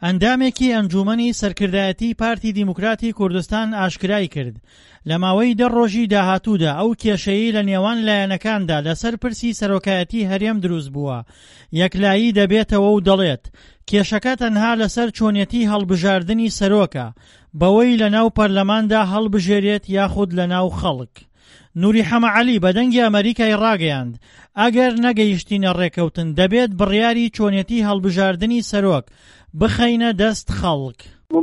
ئەندامێکی ئەنجومەنی سەرکردایەتی پارتی دیموکراتی کوردستان ئاشکرای کرد لە ماوەی 10 ڕۆژی داهاتوودا ئەو کێشەیەی لە نێوان لایەنەکاندا لەسەر پرسی سەرۆکایەتی هەرێم دروست بووە یەکلایی دەبێتەوە و دەڵێت کێشەکە تەنها لەسەر چۆنیەتی هەڵبژاردننی سەرۆکە بەوەی لەناو پەرلەماندا هەڵبژێرێت یاخود لەناو خەڵک. نوری حەمەعەلی بە دەنگی ئەمریکای ڕاگەیاند ئەگەر نەگەیشتینە ڕێکەوتن دەبێت بڕیاری چۆنیەتی هەڵبژاردننی سەرۆک بخەینە دەست خەڵک.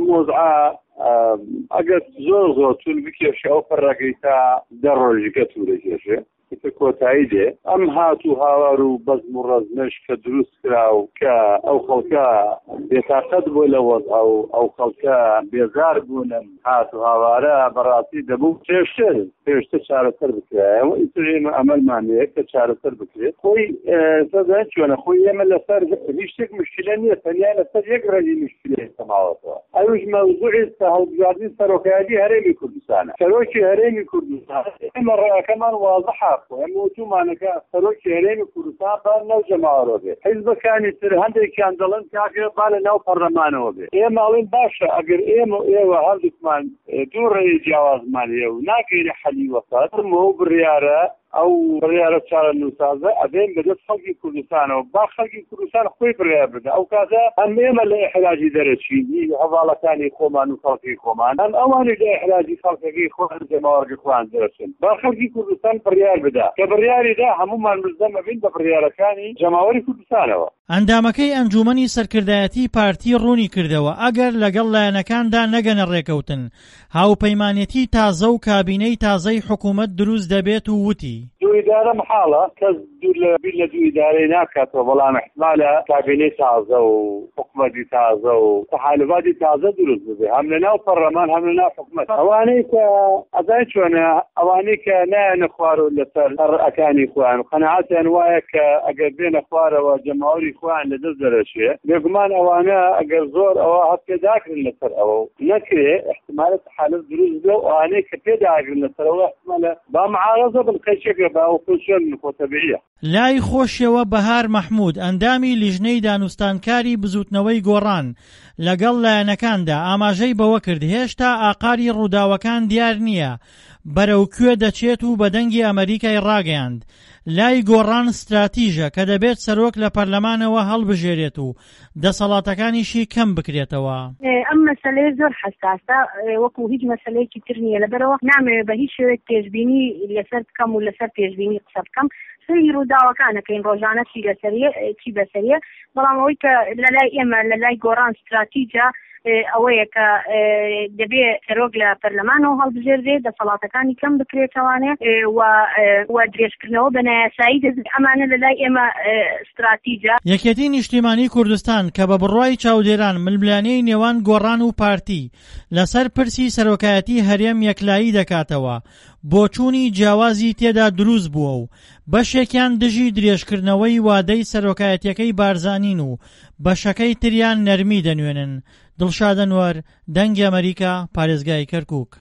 ئەگەر زۆر چون بکێشە ئەو پەڕەکەی تا 10 ڕۆژیکە توورەکێشێ کۆتایی دێ ئەم هاتوو هاوار و بەزم و ڕەزمەش کە دروست کرا و کە ئەو خەڵکە بێتاقەت بوو لە وەزع و ئەو خەڵکە بێزار بوونن هاتوو هاوارە بەڕاستی دەبوو پێشتر چارەسەر بکرایە و ئیترێمە ئەمەلمانەیە کە چارەسەر بکرێت خۆی سەدان چۆنە خۆی ئێمە لەسەر هیچ شتێک مشکلە نییە تەنیا لەسەر یەک ڕێی مشکلەیە تەماوەتەوە ئەوش مەوزوعی هەڵبژاردننی سەرۆکایەتی هەرێمی کوردستانە سەرۆکی هەرێمی کوردستان ئێمە ڕێەکەمان وازەحە ئەم وتومانەکە سەرۆکی هەرێمی کوردستان با ناو جەماوەرەوە بێت حیزبەکانی تر هەندێکیان دەڵێن کاکە با لە ناو پەرلەمانەوە بێت ئێمە ئەڵێن باشە ئەگەر ئێمە و ئێوە هەردووکمان دوو ڕێی جیاوازمان هەیە و ناگەینە حەلی وەسات ئەو بڕیارە ئەو بڕیارە چارە نووسازە ئەبێن بەدەست خەڵکی کوردستانەوە با خەڵکی کوردستان خۆی بڕیار بدە ئەو کاتە ئەم ئێمە لە ئیحراجی دەرەچینی هەواڵەکانی خۆمان و خەڵکی خۆمان ئەم ئەوانی لە ئیحراجی خەڵکەکەی خۆیان جەماوەرگی خۆیان دەرەچن با خەڵکی کوردستان بڕیار بدە کە بڕیاریدا هەمومان مزدەمە بین بە بڕیارەکانی جەماوەری کوردستانەوە. ئەندامەکەی ئەنجومەنی سەرکردایەتی پارتی ڕوونی کردەوە ئەگەر لەگەڵ لایەنەکاندا نەگەنە ڕێکەوتن هاوپەیمانێتی تازە و کابینەی تازەی حکوومەت دروست دەبێت و وتی دوو ئیدارە محاڵە کەس لە دوو ئیدارەی ناکاتەوە بەڵام احتمالە کابینەی تازە و حکوومەتی تازە و تەحالفاتی تازە دروست ببێ هەم لەناو پەرلەمان هەم لەناو حکوومەت ئەوانەی کە ئەزای چۆنە ئەوانەی کە نایەنە خوار و لەسەر ئەرئەکانی خۆیان و قەنەعەتیان وایە کە ئەگەر بێنە خوارەوە جەماوەری خۆیان لەدەست دەرەچێ بێگومان ئەوانە ئەگەر زۆر ئەوە هەست پێداکردن لەسەر ئەوە نەکرێ احتمالە تەحالف دروست بێ و ئەوانەی کە پێداگرن لەسەرەوە احتمالە با معارەزە بن قەیچێکە با ئەو خۆشیان خۆتەبیعیە. لای خۆشیەوە بەهار مەحموود ئەندامی لیژنەی دانوستانکاری بزوتنەوەی گۆڕان لەگەڵ لایەنەکاندا ئاماژەی بەوە کرد هێشتا ئاقاری ڕووداوەکان دیار نییە بەرەو کوێ دەچێت و بەدەنگی ئەمریکای ڕاگەیاند لای گۆڕان استراتیژە کە دەبێت سەرۆک لە پەرلەمانەوە هەڵبژێرێت و دەسەڵاتەکانیشی کەم بکرێتەوە. ئەم مەسەلەیە زۆر حساسە وەکو هیچ مەسەلەیەکی تر نییە لەبەرەوە نامەوێت بە هیچ شێوەیەک پێشبینی لەسەر بکەم و لەسەر پێشبینی قسە بکەم سەری ڕووداوەکانەکەین ڕۆژانە چی بەسەریە بەڵام ئەوەی کە لەلای ئێمە لەلای گۆڕان استراتیجە ئەوەیە کە دەبێت سەرۆک لە پەرلەمانەوە هەڵبژێردرێت دەسەڵاتەکانی کەم بکرێتەوانێ و درێژکردنەوە بە نایاسایی دەبێت ئەمانە لەلای ئێمە استراتیجە. یەکێتی نیشتیمانی کوردستان کە بە بڕوای چاودێران ململانەی نێوان گۆڕان و پارتی لەسەر پرسی سەرۆکایەتی هەرێم یەکلایی دەکاتەوە بۆچوونی جیاوازی تێدا دروست بووە و بەشێکیان دژی درێژکردنەوەی وادەی سەرۆکایەتیەکەی بارزانین و بەشەکەی تریان نەرمی دەنوێنن. دڵشاد ئەنوەر، دەنگی ئەمریکا، پارێزگای کەرکووک.